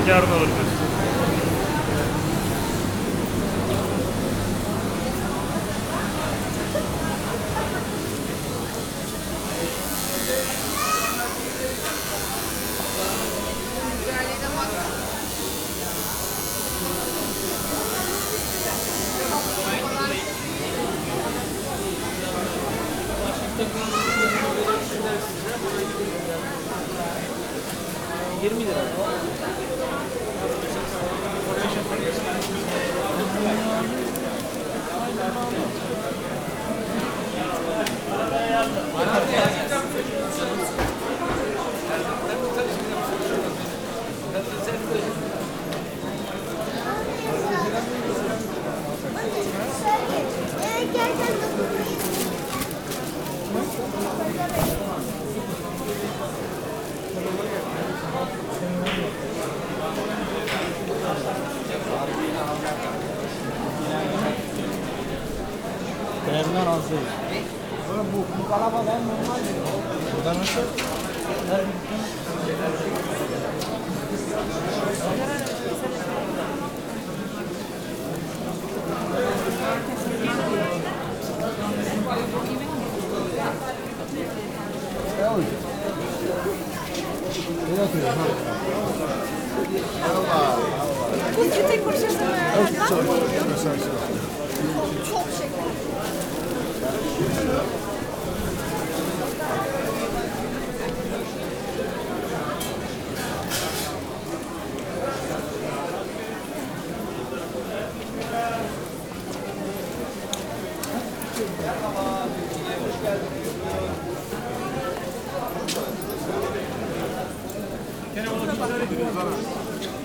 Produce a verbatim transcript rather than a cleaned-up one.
yarın alırız. yirmi lira. Değerinden az değil. Bu, bu kalabalık en normal değil. Burada nasıl? Her Bu tek konuşuyorsun mu? Çok şeker. Gene bana bir tane veriyoruz bana.